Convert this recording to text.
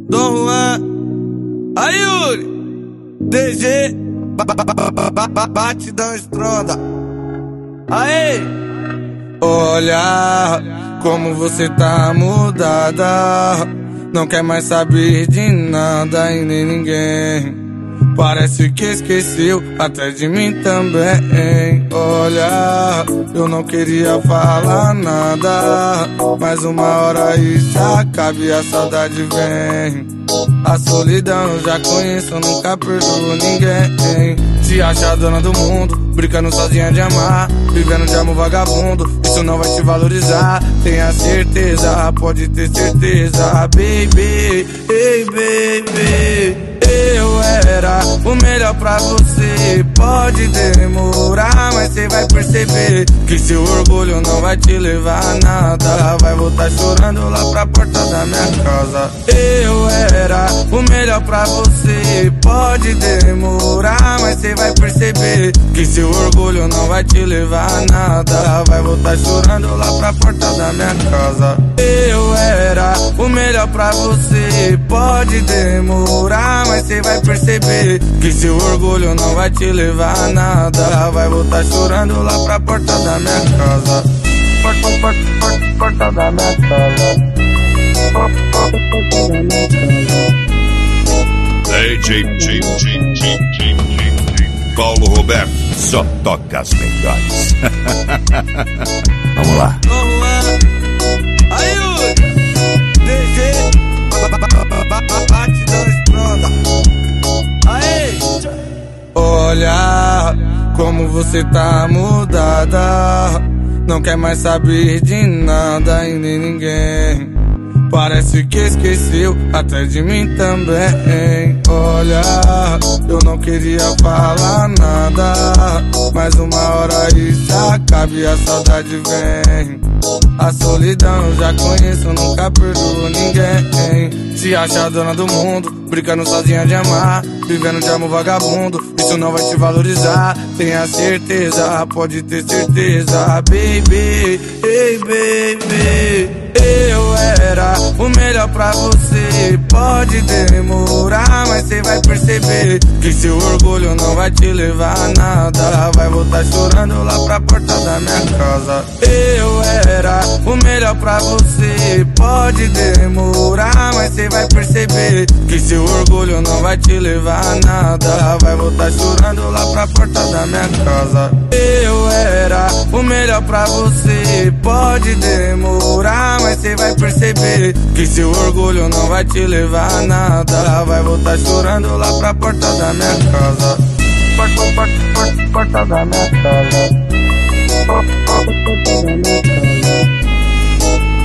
Dom Juan, aí Yuri, DG, batidão estronda. Aê! Olha como você tá mudada, não quer mais saber de nada e nem ninguém. Parece que esqueceu até de mim também. Olha, eu não queria falar nada, mas uma hora isso acaba e a saudade vem. A solidão eu já conheço, eu nunca perdoo ninguém. Se acha dona do mundo, brincando sozinha de amar, vivendo de amor vagabundo, isso não vai te valorizar. Tenha certeza, pode ter certeza, baby, hey baby. Eu era o melhor pra você, pode demorar, mas cê vai perceber que seu orgulho não vai te levar a nada. Vai voltar chorando lá pra porta da minha casa. Eu era o melhor pra você, pode demorar, mas cê vai perceber que seu orgulho não vai te levar a nada. Vai voltar chorando lá pra porta da minha casa. Eu era o melhor pra você, pode demorar, mas cê vai perceber que seu orgulho não vai te levar a nada. Vai voltar chorando lá pra porta da minha casa. Porta da minha casa. DJ Paulo Roberto, só toca as melhores. Vamos lá. Aí Yuri, DG, batidão estronda. Aê! Olha como você tá mudada, não quer mais saber de nada e nem ninguém. Parece que esqueceu até de mim também. Olha, eu não queria falar nada, mas uma hora isso acaba e a saudade vem. A solidão eu já conheço, nunca perdoo ninguém. Se acha dona do mundo, brincando sozinha de amar, vivendo de amor vagabundo, isso não vai te valorizar. Tenha certeza, pode ter certeza, baby, hey baby. Eu era o melhor pra você, pode demorar, mas cê vai perceber que seu orgulho não vai te levar a nada. Vai voltar chorando lá pra porta da minha casa. Eu era o melhor pra você, pode demorar, mas cê vai perceber que seu orgulho não vai te levar a nada. Vai voltar chorando lá pra porta da minha casa. Eu era o melhor pra você, pode demorar, mas cê vai perceber que seu orgulho não vai te levar a nada. Vai voltar chorando lá pra porta da minha casa. Porta da minha casa. Porta da minha casa.